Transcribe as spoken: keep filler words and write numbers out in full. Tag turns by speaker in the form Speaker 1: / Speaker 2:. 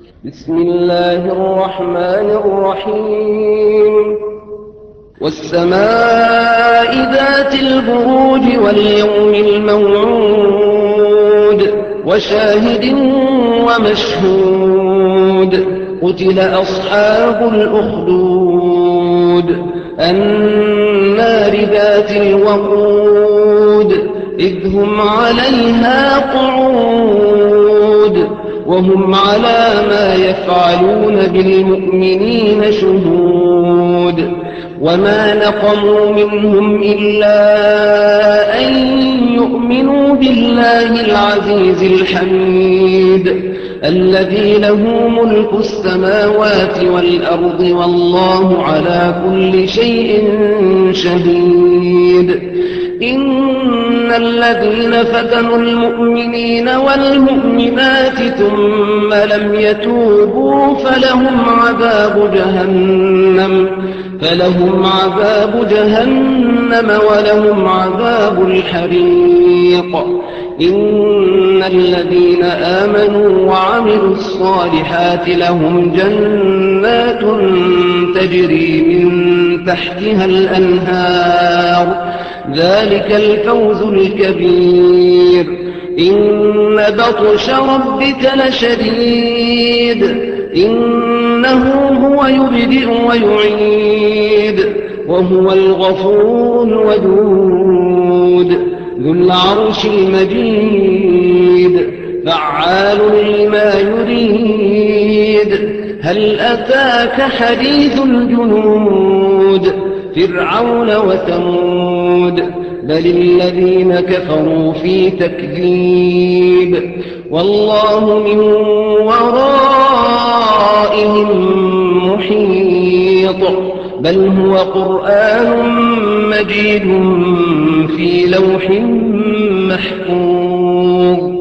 Speaker 1: بسم الله الرحمن الرحيم والسماء ذات البروج واليوم الموعود وشاهد ومشهود قتل أصحاب الأخدود النار ذات الوقود إذ هم عليها قعود وهم على ما يفعلون بالمؤمنين شهود وما نقموا منهم إلا أن يؤمنوا بالله العزيز الحميد الذي له ملك السماوات والأرض والله على كل شيء شهيد إن الذين فتنوا المؤمنين والمؤمنات ثم لم يتوبوا فلهم عذاب جهنم فلهم عذاب جهنم ولهم عذاب الحريق إن الذين آمنوا وعملوا الصالحات لهم جنات تجري من تحتها الأنهار ذلك الفوز الكبير إن بطش ربك لشديد إنه هو يبدئ ويعيد وهو الغفور الودود ذو العرش المجيد فعال لما يريد هل أتاك حديث الجنود فرعون وثمود بل الذين كفروا في تكذيب والله من ورائهم محيط بل هو قرآن مجيد في لوح محفوظ